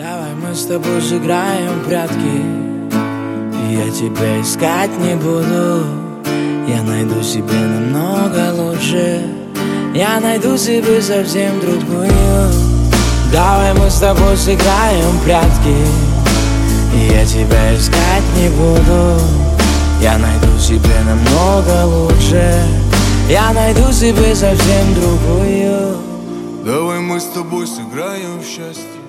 Давай мы с тобой сыграем в прятки, я тебя искать не буду. Я найду себе намного лучше, я найду себе совсем другую. Давай мы с тобой сыграем в прятки, я тебя искать не буду. Я найду себе намного лучше, я найду себе совсем другую. Давай мы с тобой сыграем в счастье,